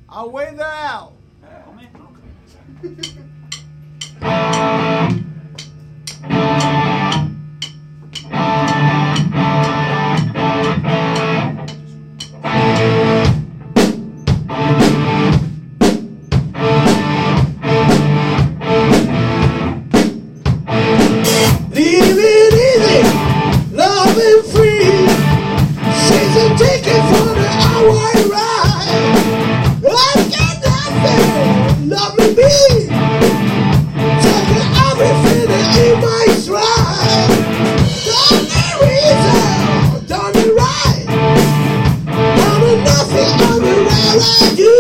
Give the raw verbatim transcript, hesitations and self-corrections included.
I'll wait there out. Oh, man. Live it easy, love it free. Season ticket for the hour ride. I've got nothing, love me be. Taking everything in my stride. Done the reason, done it right. Done nothing, I'm around like you.